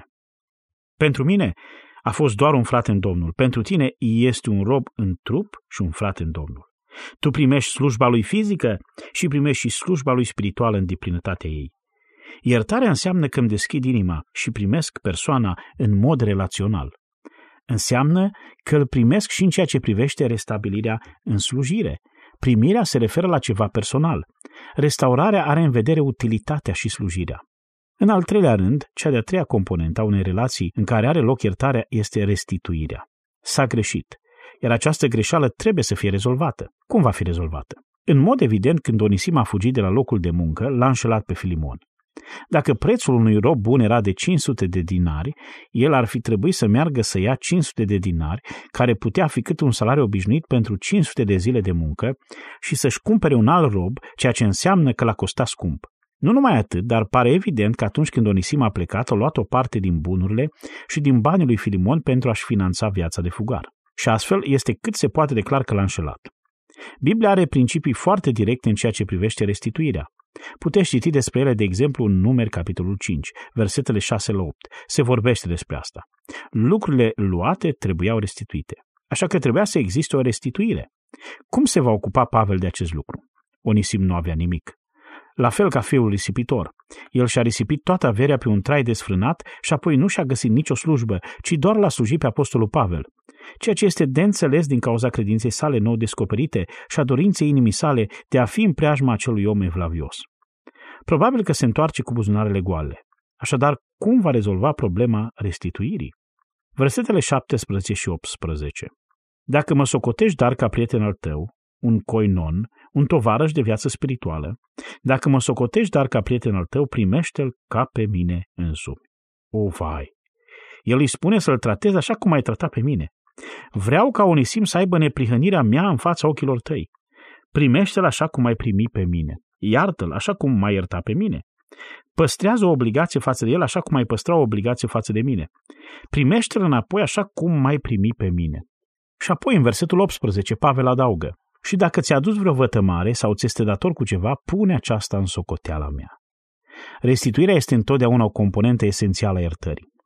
Pentru mine a fost doar un frate în Domnul, pentru tine este un rob în trup și un frate în Domnul. Tu primești slujba lui fizică și primești și slujba lui spirituală în deplinătatea ei. Iertarea înseamnă că îmi deschid inima și primesc persoana în mod relațional. Înseamnă că îl primesc și în ceea ce privește restabilirea în slujire. Primirea se referă la ceva personal. Restaurarea are în vedere utilitatea și slujirea. În al treilea rând, cea de-a treia componentă a unei relații în care are loc iertarea este restituirea. S-a greșit, iar această greșeală trebuie să fie rezolvată. Cum va fi rezolvată? În mod evident, când Onisim a fugit de la locul de muncă, l-a înșelat pe Filimon. Dacă prețul unui rob bun era de cinci sute de dinari, el ar fi trebuit să meargă să ia cinci sute de dinari, care putea fi cât un salariu obișnuit pentru cinci sute de zile de muncă, și să-și cumpere un alt rob, ceea ce înseamnă că l-a costat scump. Nu numai atât, dar pare evident că atunci când Onisim a plecat, a luat o parte din bunurile și din banii lui Filimon pentru a-și finanța viața de fugar. Și astfel este cât se poate de clar că l-a înșelat. Biblia are principii foarte directe în ceea ce privește restituirea. Puteți citi despre ele, de exemplu, în Numeri, capitolul cinci, versetele șase la opt. Se vorbește despre asta. Lucrurile luate trebuiau restituite. Așa că trebuia să existe o restituire. Cum se va ocupa Pavel de acest lucru? Onisim nu avea nimic. La fel ca fiul risipitor. El și-a risipit toată averea pe un trai desfrânat și apoi nu și-a găsit nicio slujbă, ci doar l-a slujit pe apostolul Pavel. Ceea ce este de înțeles din cauza credinței sale nou descoperite și a dorinței inimii sale de a fi în preajma acelui om evlavios. Probabil că se întoarce cu buzunarele goale. Așadar, cum va rezolva problema restituirii? Versetele șaptesprezece și optsprezece. Dacă mă socotești dar ca prieten al tău, un koinon, un tovarăș de viață spirituală, dacă mă socotești dar ca prieten al tău, primește-l ca pe mine însumi. O, vai! El îi spune să-l tratezi așa cum ai tratat pe mine. Vreau ca Onisim să aibă neprihănirea mea în fața ochilor tăi. Primește-l așa cum ai primit pe mine. Iartă-l așa cum m-ai iertat pe mine. Păstrează o obligație față de el așa cum ai păstra o obligație față de mine. Primește-l înapoi așa cum m-ai primit pe mine. Și apoi în versetul optsprezece Pavel adaugă: și dacă ți-a adus vreo vătămare sau ți este dator cu ceva, pune aceasta în socoteala mea. Restituirea este întotdeauna o componentă esențială a iertării.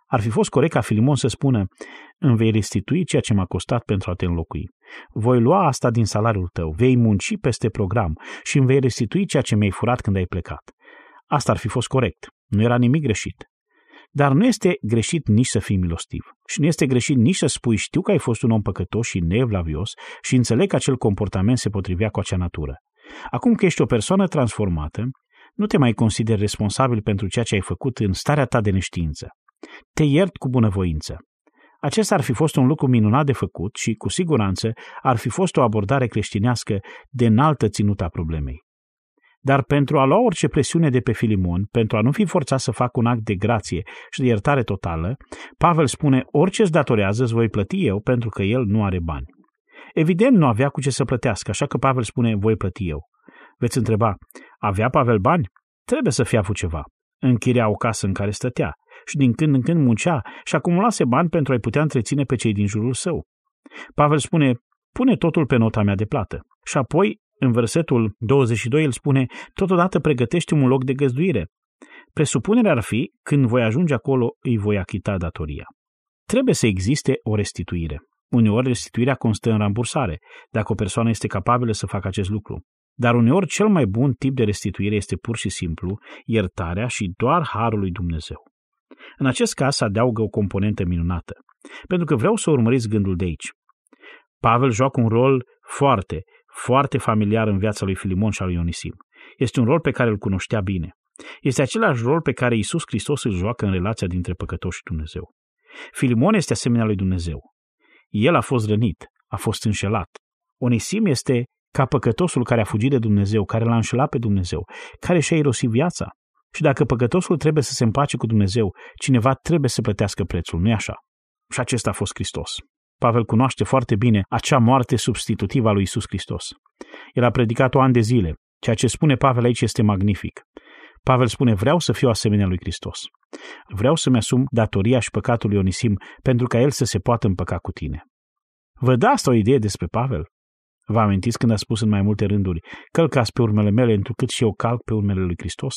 Ar fi fost corect ca Filimon să spună: îmi vei restitui ceea ce m-a costat pentru a te înlocui. Voi lua asta din salariul tău, vei munci peste program și îmi vei restitui ceea ce mi-ai furat când ai plecat. Asta ar fi fost corect. Nu era nimic greșit. Dar nu este greșit nici să fii milostiv. Și nu este greșit nici să spui: știu că ai fost un om păcătos și neevlavios și înțeleg că acel comportament se potrivea cu acea natură. Acum că ești o persoană transformată, nu te mai consideri responsabil pentru ceea ce ai făcut în starea ta de neștiință. Te iert cu bunăvoință. Acesta ar fi fost un lucru minunat de făcut și, cu siguranță, ar fi fost o abordare creștinească de înaltă ținută a problemei. Dar pentru a lua orice presiune de pe Filimon, pentru a nu fi forțat să facă un act de grație și de iertare totală, Pavel spune: orice îți datorează îți voi plăti eu, pentru că el nu are bani. Evident, nu avea cu ce să plătească, așa că Pavel spune: voi plăti eu. Veți întreba: avea Pavel bani? Trebuie să fie avut ceva. Închiria o casă în care stătea și din când în când muncea și acumulase bani pentru a-i putea întreține pe cei din jurul său. Pavel spune: pune totul pe nota mea de plată. Și apoi, în versetul douăzeci și doi, el spune: totodată pregătește un loc de găzduire. Presupunerea ar fi: când voi ajunge acolo, îi voi achita datoria. Trebuie să existe o restituire. Uneori restituirea constă în rambursare, dacă o persoană este capabilă să facă acest lucru. Dar uneori cel mai bun tip de restituire este pur și simplu iertarea și doar harul lui Dumnezeu. În acest caz se adaugă o componentă minunată, pentru că vreau să urmăriți gândul de aici. Pavel joacă un rol foarte, foarte familiar în viața lui Filimon și a lui Ionisim. Este un rol pe care îl cunoștea bine. Este același rol pe care Iisus Hristos îl joacă în relația dintre păcătoși și Dumnezeu. Filimon este asemenea lui Dumnezeu. El a fost rănit, a fost înșelat. Onisim este ca păcătosul care a fugit de Dumnezeu, care l-a înșelat pe Dumnezeu, care și-a irosit viața. Și dacă păcătosul trebuie să se împace cu Dumnezeu, cineva trebuie să plătească prețul, nu-i așa? Și acesta a fost Hristos. Pavel cunoaște foarte bine acea moarte substitutivă a lui Iisus Hristos. El a predicat-o ani de zile. Ceea ce spune Pavel aici este magnific. Pavel spune: vreau să fiu asemenea lui Hristos. Vreau să-mi asum datoria și păcatul lui Onisim pentru ca el să se poată împăca cu tine. Vă dă asta o idee despre Pavel? Vă amintiți când a spus în mai multe rânduri: călcați pe urmele mele, întrucât și eu calc pe urmele lui Hristos?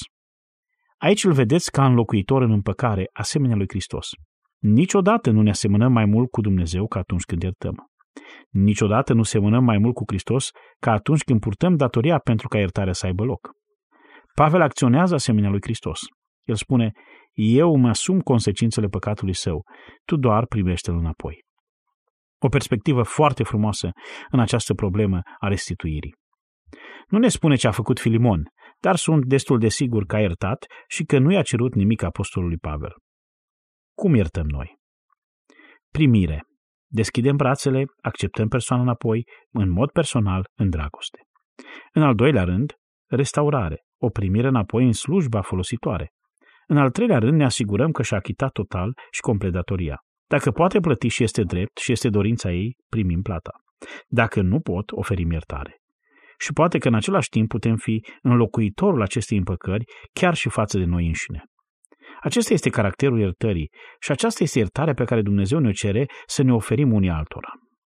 Aici îl vedeți ca înlocuitor în împăcare, asemenea lui Hristos. Niciodată nu ne asemănăm mai mult cu Dumnezeu ca atunci când iertăm. Niciodată nu semănăm mai mult cu Hristos ca atunci când purtăm datoria pentru ca iertarea să aibă loc. Pavel acționează asemenea lui Hristos. El spune: eu îmi asum consecințele păcatului său, tu doar primește-l înapoi. O perspectivă foarte frumoasă în această problemă a restituirii. Nu ne spune ce a făcut Filimon, dar sunt destul de sigur că a iertat și că nu i-a cerut nimic apostolului Pavel. Cum iertăm noi? Primire. Deschidem brațele, acceptăm persoana înapoi, în mod personal, în dragoste. În al doilea rând, restaurare, o primire înapoi în slujba folositoare. În al treilea rând, ne asigurăm că și-a achitat total și complet datoria. Dacă poate plăti și este drept și este dorința ei, primim plata. Dacă nu pot, oferim iertare. Și poate că în același timp putem fi înlocuitorul acestei împăcări chiar și față de noi înșine. Acesta este caracterul iertării și aceasta este iertarea pe care Dumnezeu ne-o cere să ne oferim unii altora.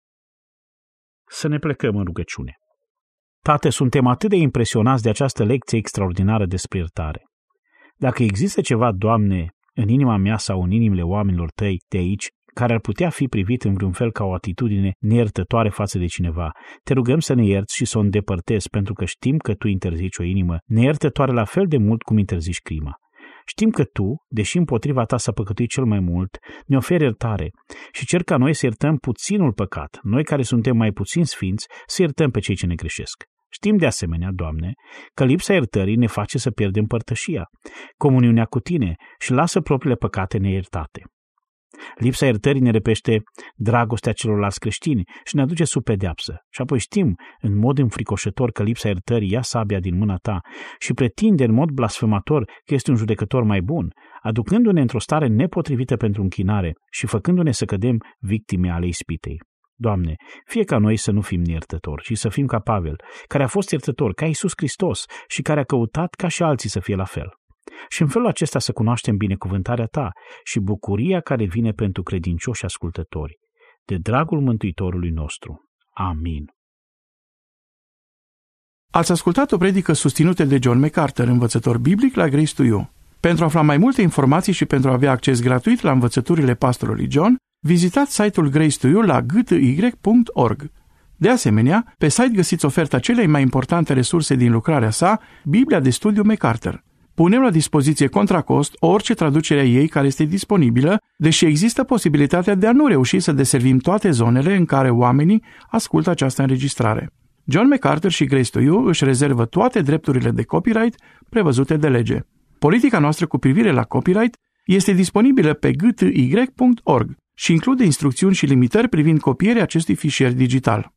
Să ne plecăm în rugăciune. Tate, suntem atât de impresionați de această lecție extraordinară despre iertare. Dacă există ceva, Doamne, în inima mea sau în inimile oamenilor Tăi de aici, care ar putea fi privit în vreun fel ca o atitudine neiertătoare față de cineva, te rugăm să ne ierți și să o îndepărtezi, pentru că știm că Tu interzici o inimă neiertătoare la fel de mult cum interzici crima. Știm că Tu, deși împotriva Ta s-a păcătuit cel mai mult, ne oferi iertare și cer ca noi să iertăm puținul păcat, noi care suntem mai puțin sfinți, să iertăm pe cei ce ne greșesc. Știm de asemenea, Doamne, că lipsa iertării ne face să pierdem părtășia, comuniunea cu Tine și lasă propriile păcate neiertate. Lipsa iertării ne repește dragostea celorlalți creștini și ne aduce sub pedeapsă. Și apoi știm, în mod înfricoșător, că lipsa iertării ia sabia din mâna Ta și pretinde în mod blasfemator că este un judecător mai bun, aducându-ne într-o stare nepotrivită pentru închinare și făcându-ne să cădem victime ale ispitei. Doamne, fie ca noi să nu fim neiertători, ci să fim ca Pavel, care a fost iertător, ca Iisus Hristos și care a căutat ca și alții să fie la fel. Și în felul acesta să cunoaștem binecuvântarea Ta și bucuria care vine pentru credincioși ascultători, de dragul Mântuitorului nostru. Amin. Ați ascultat o predică susținută de John MacArthur, învățător biblic la Grace to You. Pentru a afla mai multe informații și pentru a avea acces gratuit la învățăturile pastorului John, vizitați site-ul Grace to You la g t y punct org. De asemenea, pe site găsiți oferta celei mai importante resurse din lucrarea sa, Biblia de studiu MacArthur. Punem la dispoziție contra cost orice traducere a ei care este disponibilă, deși există posibilitatea de a nu reuși să deservim toate zonele în care oamenii ascultă această înregistrare. John MacArthur și Grace to You își rezervă toate drepturile de copyright prevăzute de lege. Politica noastră cu privire la copyright este disponibilă pe g t y punct org și include instrucțiuni și limitări privind copierea acestui fișier digital.